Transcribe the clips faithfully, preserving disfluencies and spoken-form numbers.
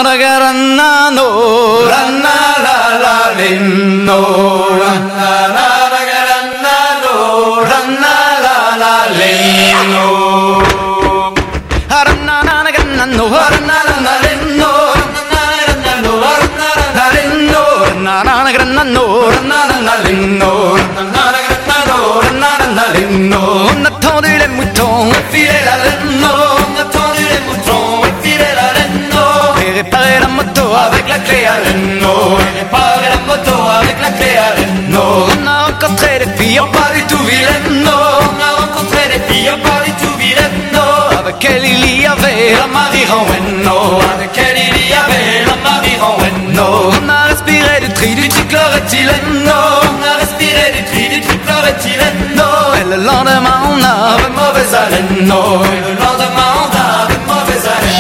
ranna ranna la la linno ranna ranna ranna la la linno ranna ranna no ranna ranna linno ranna ranna linno ranna ranna no ranna ranna linno ranna ranna ranna linno on a tendu les moutons et filé la laine on a tendu les moutons et filé la laine et réparer la moto avec la clé à laine et réparer la moto avec la clé à laine on a rencontré des filles pas du tout vilaines on a rencontré des filles pas du tout vilaines avec elle il y avait la Marie Renweno avec elle il y avait la Marie Renweno on a respiré du tri du trichloroéthylène on a respiré du tri du trichloroéthylène et le lendemain on avait mauvaise haleine et le lendemain on avait mauvaise haleine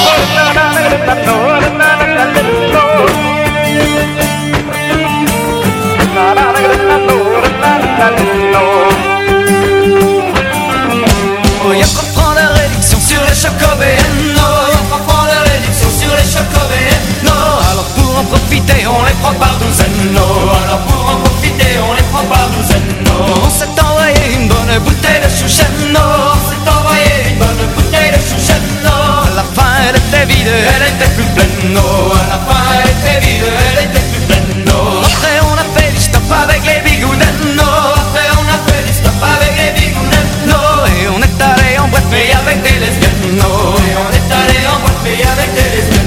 oh, y'a qu'on prend la réduction sur les chocobéennes y'a qu'on prend la réduction sur les chocobéennes alors pour en profiter on les prend par douzaine alors pour en profiter on les prend par douzaine on s'est envoyé une bonne bouteille de chouchen on s'est envoyé une bonne bouteille de chouchen à la fin elle était vide elle était plus pleine à la fin elle était vide elle était plus pleine après on a fait du stop avec les bigounettes après on a fait du stop avec les bigounettes et on est allé en boîte mais avec des lesbiennes et on est allé en boîte mais avec des lesbiennes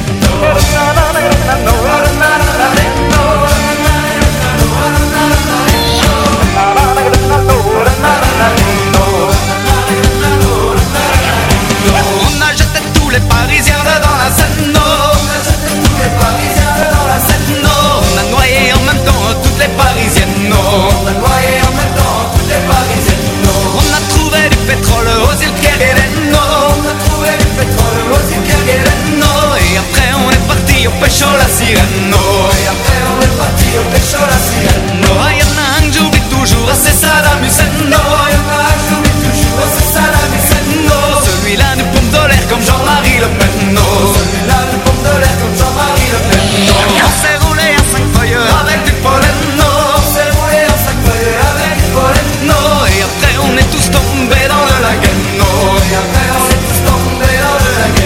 on a jeté tous les Parisiens dans la Seine on a jeté tous les Parisiens dans la Seine on a noyé en même temps toutes les Parisiennes on a noyé en même temps toutes les Parisiennes on a trouvé du pétrole aux îles Kerguelen on a trouvé du pétrole aux îles Kerguelen et après on est parti au pécho la sirène et après on est parti au pécho la sirène y'en a un que j'oublie toujours c'est Saddam Hussein y'en a un que j'oublie toujours c'est Saddam Hussein celui-là nous pompe de l'air comme Jean-Marie Le Pen celui-là nous pompe de l'air comme Jean-Marie Le Pen on s'est roulé à cinq feuilles avec du pollen on s'est roulé à cinq feuilles avec du pollen et après on est tous tombés dans le lagen et après on est tous tombés dans le lagen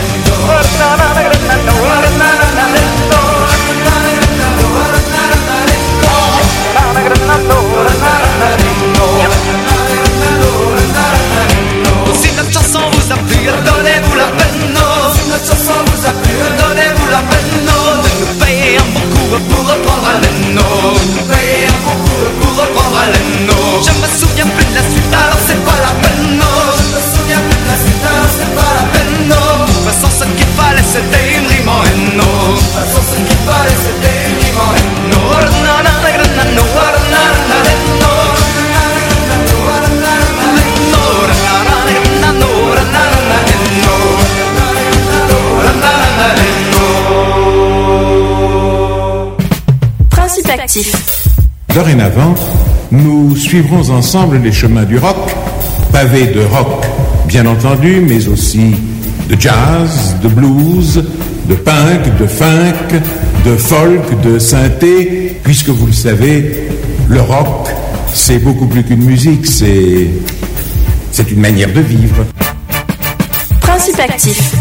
si notre chanson vous a plu, donnez-vous la peine si notre chanson vous a plu, donnez-vous la peine de nous payer un bon coup pour reprendre haleine de nous payer un bon coup pour reprendre haleine je me souviens plus de la suite alors c'est pas la peine je me souviens plus de la suite alors c'est pas la peine de toute façon ce qu'il fallait c'était une rime en haine de toute façon ce qu'il fallait c'était une rime en haine Principe actif. Dorénavant, nous suivrons ensemble les chemins du rock, pavés de rock, bien entendu, mais aussi de jazz, de blues, de punk, de funk, de folk, de synthé, puisque vous le savez, le rock, c'est beaucoup plus qu'une musique, c'est, c'est une manière de vivre. Principe actif.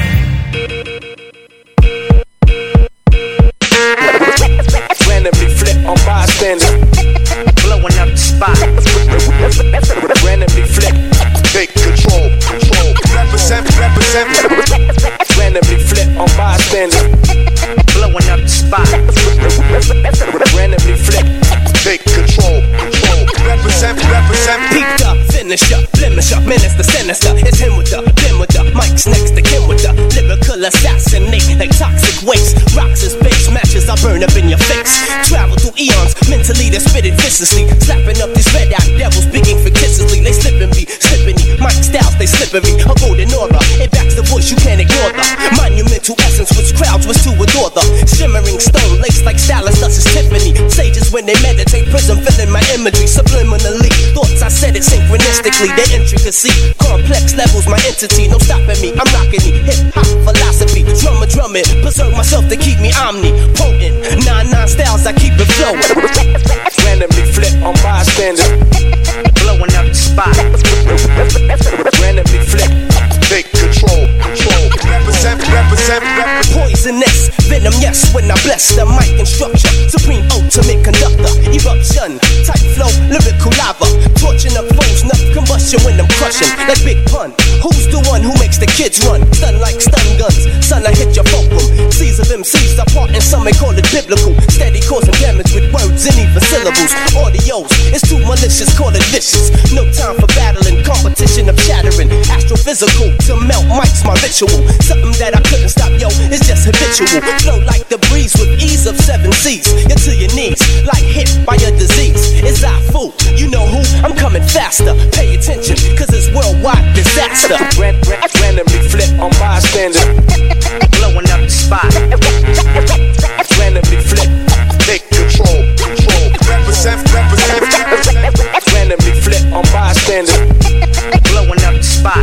Randomly flip on bystander, blowing up the spot. Randomly flip, take control, control. Represent, represent. Randomly flip on bystander, blowing up the spot. Randomly flip, take control, control. Represent, represent. Peeped up, finish up, blemish up, menace the sinister. It's him with the, him with the, Mike's next to Kim with the lyrical assassinate like toxic waste. Rocks as base matches, I burn up in your face. Travel through eons, mentally they spit it viciously. Slapping up these red eyed devils, speaking fictitiously. They slipping me, slipping me. Mike styles, they slipping me. A golden aura, it backs the voice, you can't ignore the monumental essence which crowds was to adore the shimmering stone laced like stylus, thus is Tiffany. Sages when they meditate, prism filling my imagery subliminally. Thoughts I said it it synchronistically. The intricacy, complex levels, my entity. No stopping me, I'm rocking the hip-hop philosophy. Drummer drumming, preserve myself to keep me omnipotent. Nine nine styles, I keep it flowing. Randomly flip on bystanders, blowing up the spot. Randomly flip, take control, control. Represent, represent, represent. Poisonous venom, yes, when I bless the mic and structure. Supreme ultimate conductor, eruption, type flow, lyrical lava. Torching up foes, enough combustion when I'm crushing. Like Big Pun, who's the one who makes the kids run? Stun like stun guns, son, I hit your fulcrum. Seas of M Cs apart and some may call it biblical. Steady causing damage with words and even syllables. Audios, it's too malicious, call it vicious. No time for battling, competition of shattering. Astrophysical, to melt mics, my ritual. Something that I couldn't stop, yo, it's just habitual. Flow like the breeze with ease of seven seas. You're to your knees, like hit by a disease. It's I fool, you know who? I'm coming faster. Pay attention, cause it's worldwide disaster. Ran, ran, randomly flip on bystanders, blowing up the spot. Randomly flip, take control, control. Represent, represent, represent. Randomly flip on bystanders, blowing up the spot.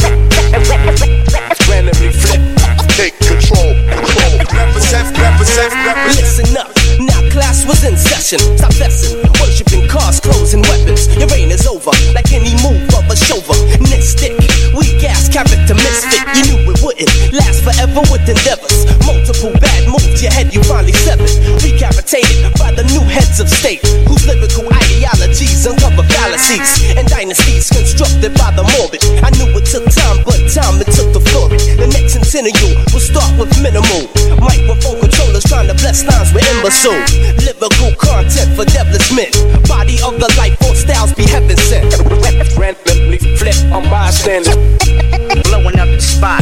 Randomly flip, take control, control. Represent, represent, represent. Listen up, now class was in session. Stop fessing, worshipping cars, clothes, and weapons. Your reign is over, like any move of a chauvinistic. Weak ass character misfit, you knew it wouldn't last forever with endeavors. Multiple bad moves, your head you finally severed. Recapitated by the new heads of state, whose lyrical ideologies uncover fallacies and dynasties constructed by the morbid. I knew it took time, but time it took to flourish. The next centennial will start with minimal microphone controllers trying to bless lines with imbecile. Lyrical content for devilish men. Body of the life force styles be heaven sent. Randomly flip on bystanders, blowing up the spot.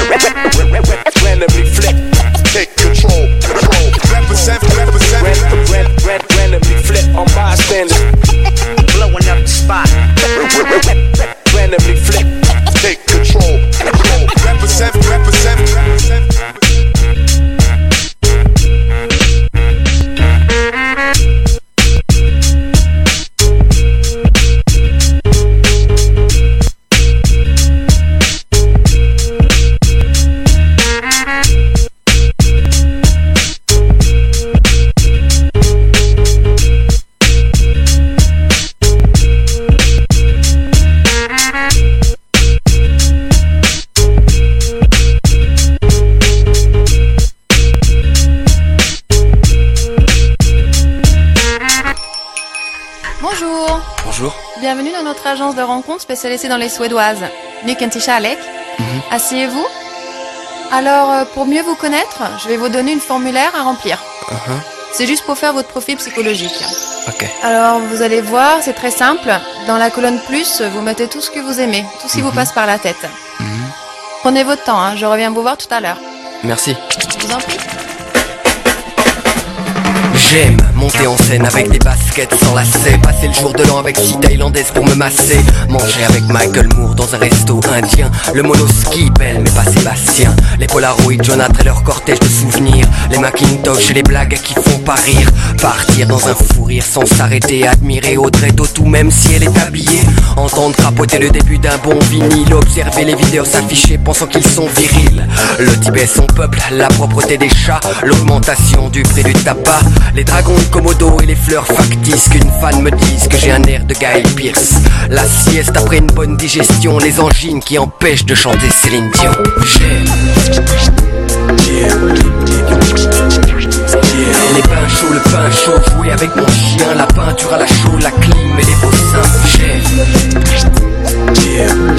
Randomly flip, take control, control. Represent, represent. Ran, ran, ran, randomly flip on bystanders, blowing up the spot. Randomly flip, take control, control. Represent, represent, represent. Bienvenue dans notre agence de rencontres spécialisée dans les suédoises. Nu kan till kärlek. Mm-hmm. Asseyez-vous. Alors, euh, pour mieux vous connaître, je vais vous donner une formulaire à remplir. Uh-huh. C'est juste pour faire votre profil psychologique. Ok. Alors, vous allez voir, c'est très simple. Dans la colonne plus, vous mettez tout ce que vous aimez, tout ce qui mm-hmm. vous passe par la tête. Mm-hmm. Prenez votre temps, hein, je reviens vous voir tout à l'heure. Merci. Je vous en prie. J'aime monter en scène avec des baskets sans lacets, passer le jour de l'an avec six thaïlandaises pour me masser, manger avec Michael Moore dans un resto indien, le monoski belle mais pas Sébastien, les Polaroids Jonathan et leur cortège de souvenirs, les Macintosh et les blagues qui font pas rire, partir dans un fou rire sans s'arrêter, admirer Audrey Tautou même si elle est habillée, entendre crapoter le début d'un bon vinyle, observer les vidéos s'afficher pensant qu'ils sont virils, le Tibet son peuple, la propreté des chats, l'augmentation du prix du tabac, les dragons de Komodo et les fleurs factices, qu'une fan me dise que j'ai un air de Guy Pearce, la sieste après une bonne digestion, les angines qui empêchent de chanter Céline Dion. J'aime les pains chauds, le pain chaud, jouer avec mon chien, la peinture à la chaux, la clim et les beaux seins. J'aime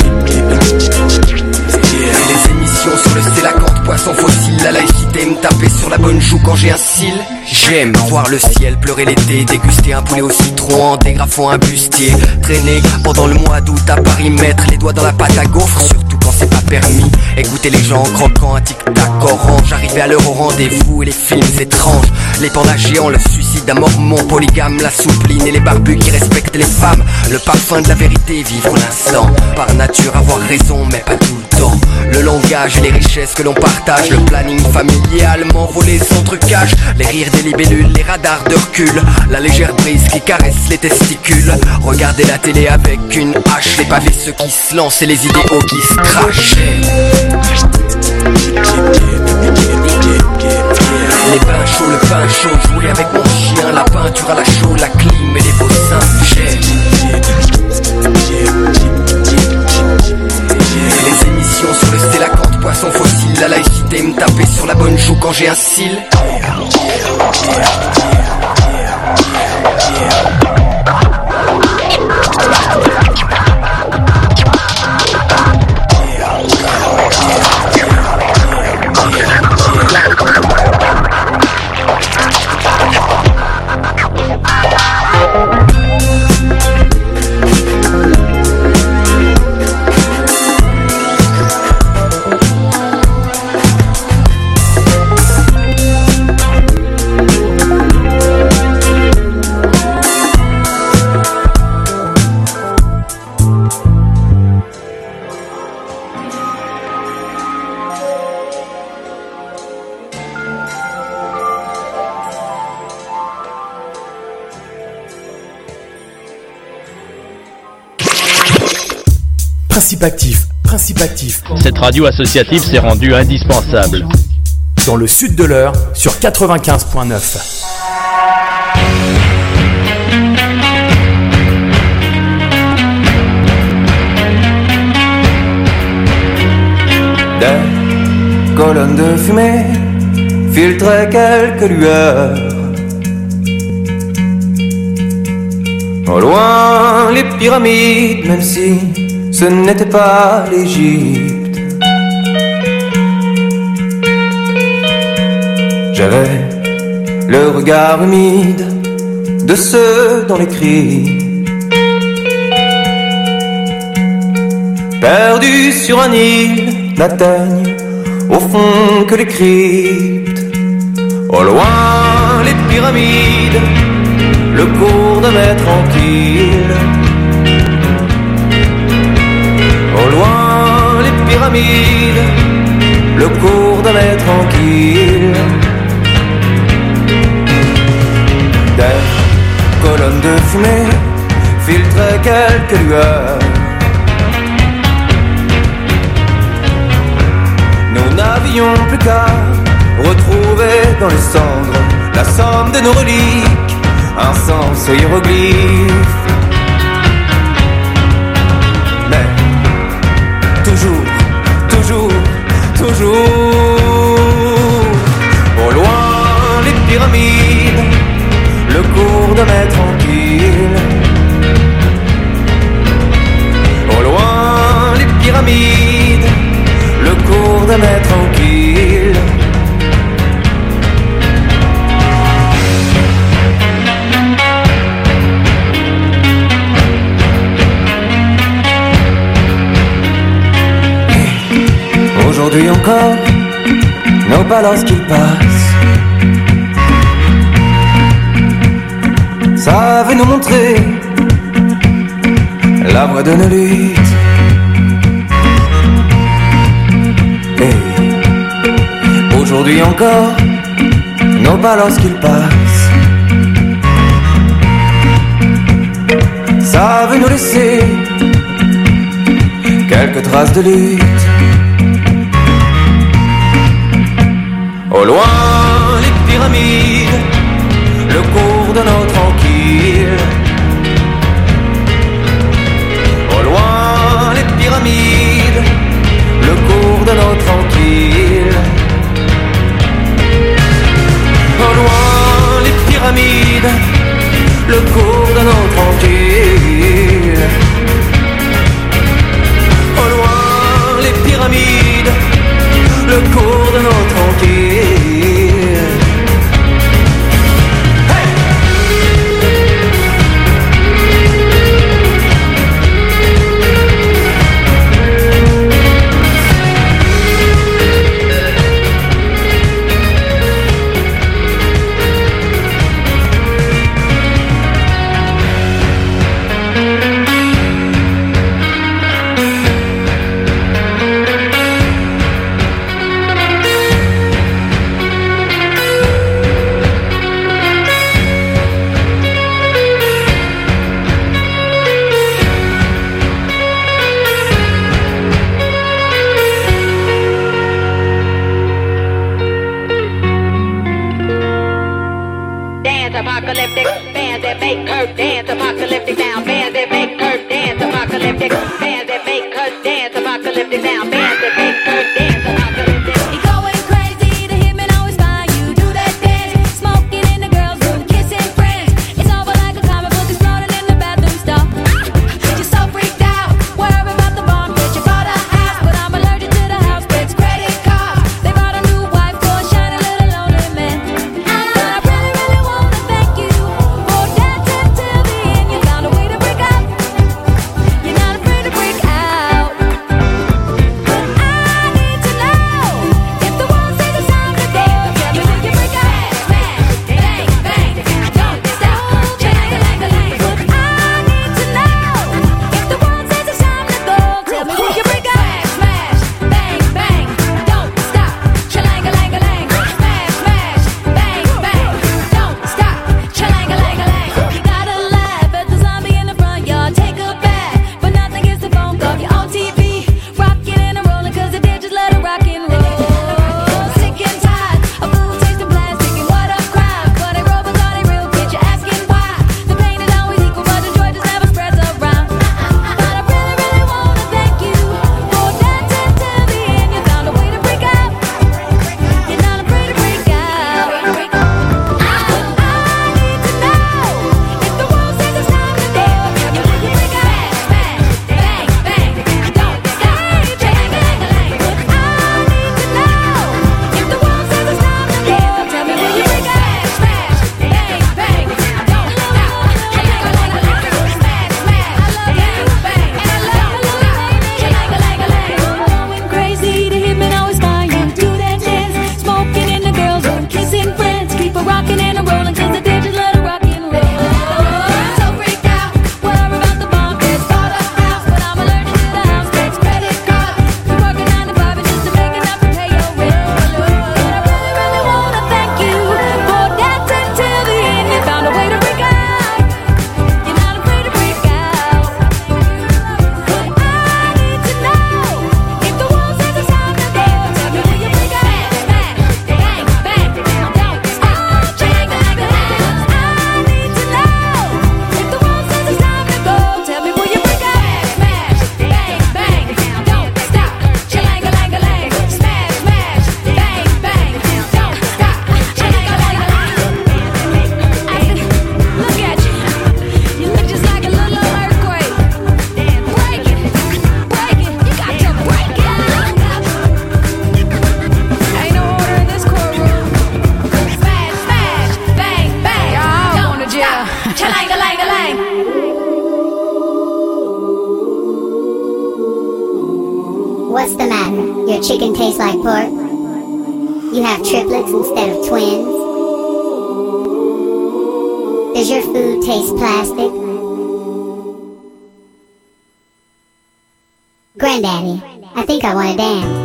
les émissions sur le sélacante, poisson fossile, la laïcité, me taper sur la bonne joue quand j'ai un cil. J'aime voir le ciel pleurer l'été, déguster un poulet au citron en dégrafant un bustier, traîner pendant le mois d'août à Paris, mettre les doigts dans la pâte à gaufres, surtout quand c'est pas permis. Écoutez les gens croquant un tic-tac orange. Arrivé à l'heure au rendez-vous et les films étranges. Les pandas géants, le suicide d'un mormon polygame, la soupline et les barbus qui respectent les femmes. Le parfum de la vérité, vivre l'instant. Par nature avoir raison mais pas tout le temps. Le langage et les richesses que l'on partage. Le planning familial m'envoler sans trucage. Les rires des libellules, les radars de recul. La légère brise qui caresse les testicules. Regardez la télé avec une hache. Les pavés ceux qui se lancent et les idéaux qui se crachent. Les bains chauds, le pain chaud, jouer avec mon chien. La peinture à la chaux, la clim et les beaux seins. Les émissions sur le stélacante, poisson fossile. La laïcité me taper sur la bonne joue quand j'ai un cil. Principe actif, principe actif. Cette radio associative s'est rendue indispensable. Dans le sud de l'Eure, sur quatre-vingt-quinze virgule neuf. Des colonnes de fumée filtraient quelques lueurs. Au loin, les pyramides, même si ce n'était pas l'Égypte. J'avais le regard humide de ceux dont les cris, perdus sur un île, n'atteignent au fond que les cryptes. Au loin, les pyramides, le cours de mer tranquille. Au loin, les pyramides, le cours de mer tranquille. Des colonnes de fumée filtraient quelques lueurs. Nous n'avions plus qu'à retrouver dans les cendres la somme de nos reliques, un sens aux hiéroglyphes. Mais toujours, toujours, toujours, au loin les pyramides, le cours de mer tranquille. Au loin les pyramides, le cours de mer tranquille. Aujourd'hui encore, nos pas lorsqu'ils passent savent nous montrer la voie de nos luttes. Et aujourd'hui encore, nos pas lorsqu'ils passent savent nous laisser quelques traces de lutte. Au loin, les pyramides, le cours de nos tranquilles. Au loin, les pyramides, le cours de nos tranquilles. Au loin, les pyramides, le cours de nos tranquilles. Au loin, les pyramides, le cours de nos tranquilles. Hey! What's the matter? Your chicken tastes like pork? You have triplets instead of twins? Does your food taste plastic? Granddaddy, I think I want to dance.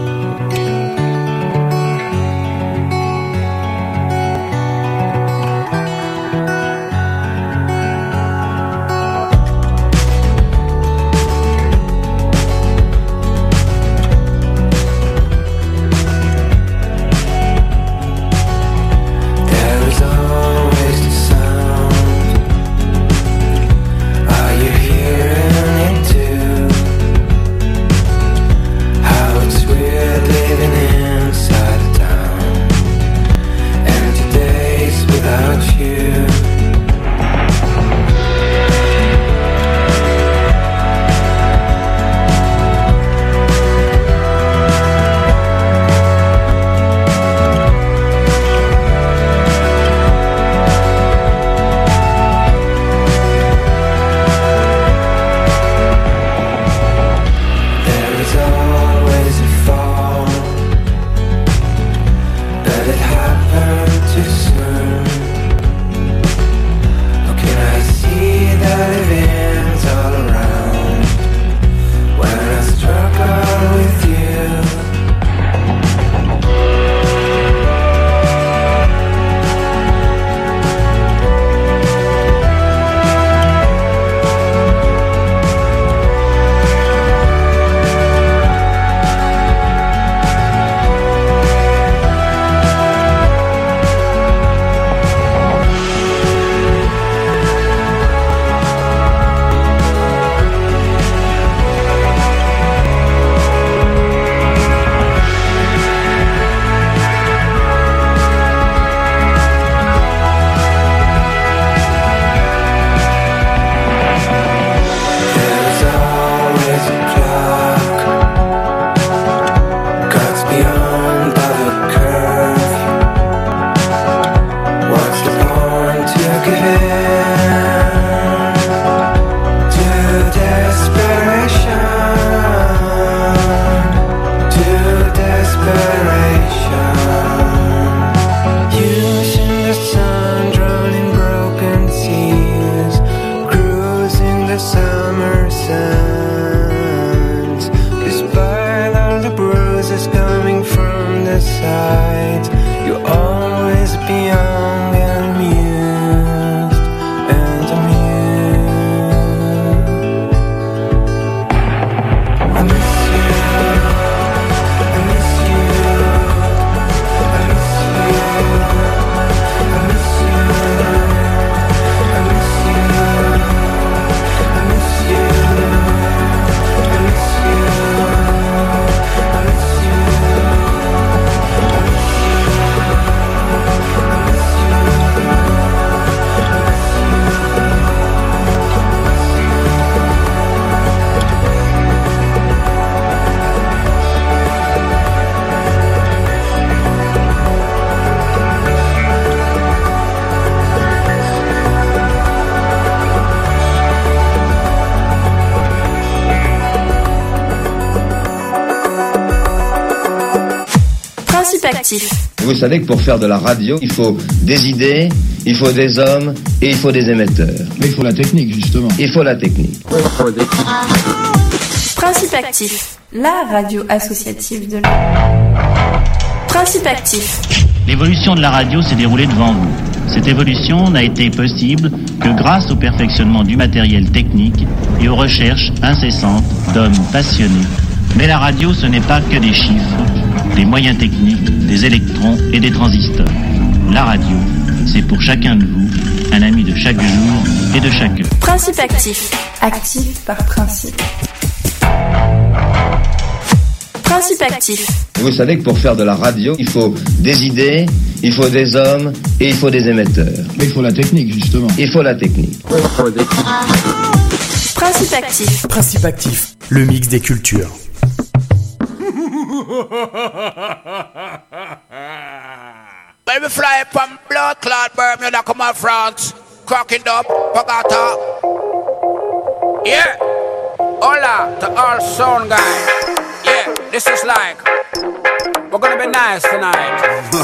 Actif. Vous savez que pour faire de la radio, il faut des idées, il faut des hommes et il faut des émetteurs. Mais il faut la technique, justement. Il faut la technique. Principe Actif, la radio associative de la... Principe Actif. L'évolution de la radio s'est déroulée devant vous. Cette évolution n'a été possible que grâce au perfectionnement du matériel technique et aux recherches incessantes d'hommes passionnés. Mais la radio, ce n'est pas que des chiffres, des moyens techniques, des électrons et des transistors. La radio, c'est pour chacun de vous un ami de chaque jour et de chaque heure. Principe Actif. Actif par principe. Principe Actif. Vous savez que pour faire de la radio, il faut des idées, il faut des hommes et il faut des émetteurs. Mais il faut la technique, justement. Il faut la technique. Principe Actif. Principe Actif, le mix des cultures. When we fly from blood clot Bermuda, come on France, cracking up, Pagata. Yeah, hola to all sound guys. Yeah. this is like, we're gonna be nice tonight.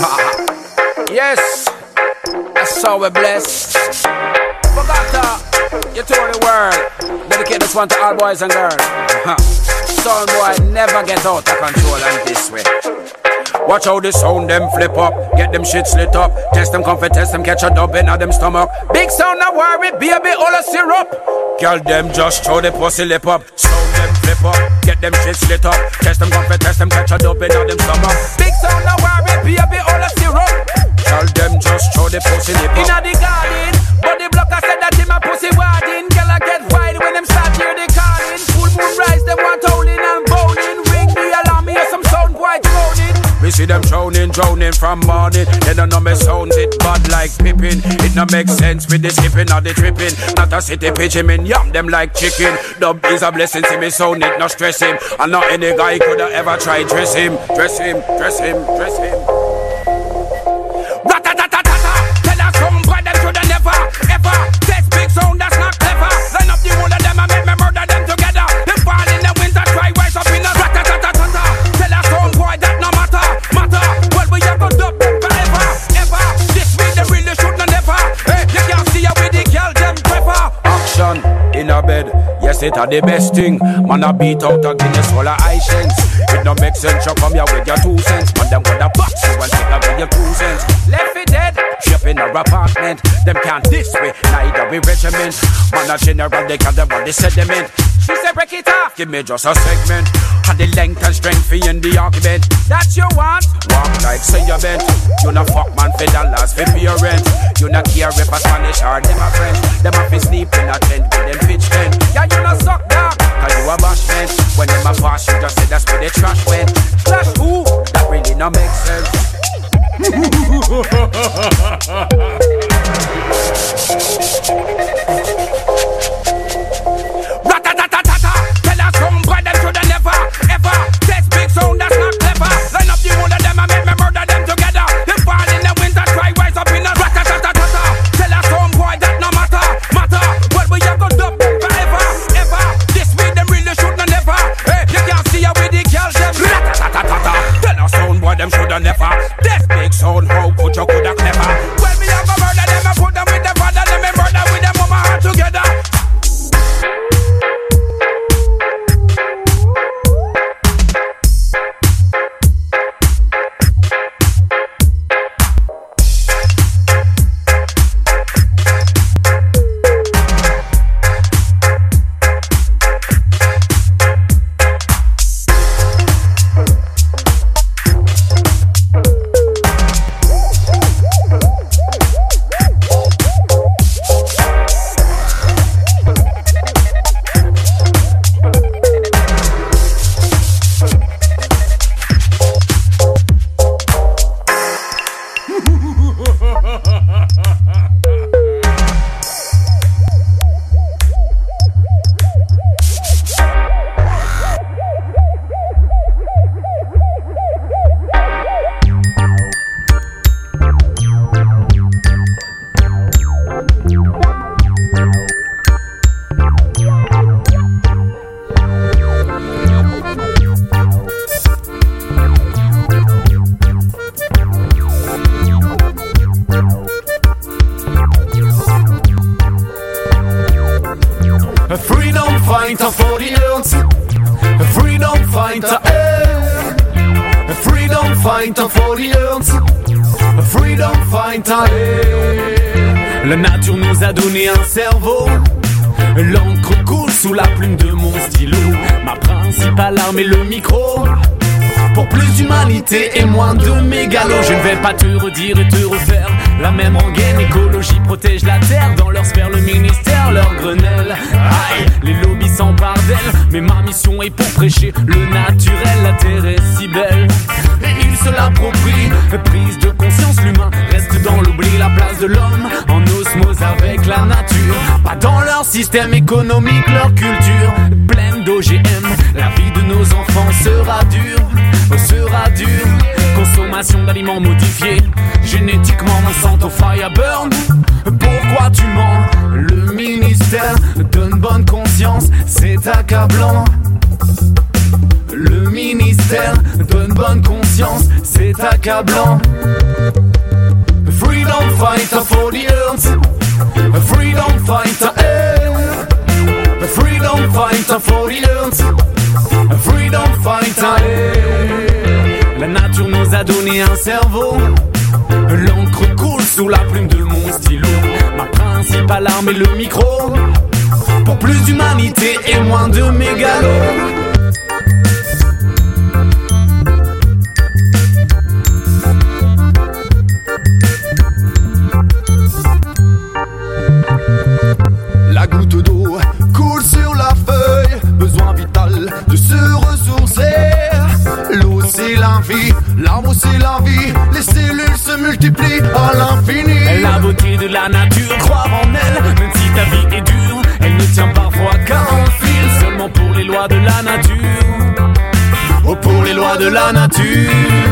Yes, that's how we're blessed. Forgot to, you told the world, dedicate this one to all boys and girls. Sound boy never get out of control and this way. Watch how the sound them flip up, get them shit slit up, test them comfort, test them catch a dub in them stomach. Big sound no worry, baby, all a syrup. Girl them just throw the pussy lip up, sound them flip up, get them shit slit up, test them comfort, test them catch a dub in them stomach. Big sound no worry, baby, all a syrup. Girl them just throw the pussy lip up. Inna the garden, but the blocker said that him a pussy warding. Girl I get wild when them start hear the calling. Full moon rise, them want howling and bowling. Ring the alarm, hear some sound quite droning. We see them drowning, drowning from morning. They don't know me sounds it bad like Pippin. It no make sense with the skipping or the tripping. Not a city pitch him in, yam them like chicken. Dub is a blessing, see me sound it, no stress him. And not any guy could have ever tried dress him. Dress him, dress him, dress him. Rat-a-ta-ta-ta-ta. Tell us some boy them should have never, ever test big sound that's not clever. Line up the whole of them and make me murder them together. They fall in the winter, try rise up in a rat-a-ta-ta-ta-ta. Tell us some boy that no matter. Matter, well we have to dub them forever, ever. This week they really should not never. Hey, you can't see how we the girl them prefer. Action in a bed, yes it are the best thing. Man a beat out a Guinness full of high cents. It no make sense, you come here with your two cents. Man them wanna box you and take away your two cents. Left it dead, ship in our apartment. Them can't this way, neither we regiment. Man a general, they can't them want the sediment. She said break it off, give me just a segment. And the length and strength for in the argument. That you want, walk like say you bent. You no fuck man for dollars for your rent. You no care if a Spanish or them a French. Them a fi sleep in a tent with them pitch tent. Yeah you no suck dog, cause you a bashment. When them a pass you just say that's where the trash went. Trash who? That really no make sense. Rat-a-ta-ta-ta-ta. Tell us some boy them should have never, ever test big sound that's not clever. Line up the whole of them and make me murder them together. They fall in the winter, try rise up in a rat-a-ta-ta-ta-ta. Tell us some boy that no matter, matter. Well we have to dub them forever, ever. This week them really should not never. Hey, you can't see how we the girls them rat-a-ta-ta-ta-ta. Tell us some boy them should have never test big sound, how could you could have clever. Well we have to murder them and put them with the father, them and murder with them mama all together. fighter for the earth, a freedom fighter, eh. A freedom fighter for the earth, a freedom fighter, eh. La nature nous a donné un cerveau, l'encre coule sous la plume de mon stylo. Ma principale arme est le micro, pour plus d'humanité et moins de mégalo. Je ne vais pas te redire et te refaire la même rengaine. Écologie protège la terre, dans leur sphère le ministère, leur grenelle. Aïe, les lobbies s'emparent d'elle, mais ma mission est pour prêcher le naturel. La terre est si belle et ils se l'approprient. Prise de conscience, l'humain reste dans l'oubli. La place de l'homme en osmose avec la nature, pas dans leur système économique, leur culture pleine d'O G M. La vie de nos enfants sera dure, sera dure. Consommation d'aliments modifiés, génétiquement Monsanto Fireburn. Pourquoi tu mens? Le ministère donne bonne conscience, c'est accablant. Le ministère donne bonne conscience, c'est accablant. Freedom fighter for the earth, freedom fighter, eh. Freedom fighter for the earth, freedom fighter, eh. La nature nous a donné un cerveau, l'encre coule sous la plume de mon stylo. Ma principale arme est le micro, pour plus d'humanité et moins de mégalos. La goutte d'eau coule sur la feuille, besoin vital de se ressourcer. L'eau c'est la vie, l'arbre c'est la vie, les cellules se multiplient à l'infini. La beauté de la nature, croire en elle, même si ta vie est dure, elle ne tient parfois qu'à un fil. Seulement pour les lois de la nature, oh pour les lois de la nature.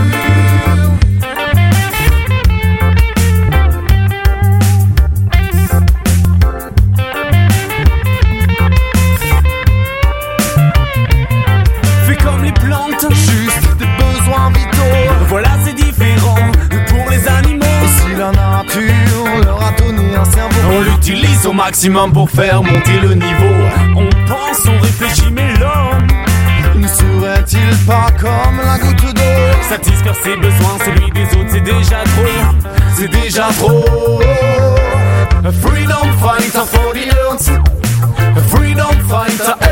Juste des besoins vitaux, voilà c'est différent pour les animaux. Et si la nature leur a donné un cerveau, on l'utilise au maximum pour faire monter le niveau. On pense, on réfléchit, mais l'homme ne serait-il pas comme la goutte d'eau? Satisfaire ses besoins, celui des autres, c'est déjà trop, c'est déjà trop. A freedom fighter for the earth, a freedom fighter.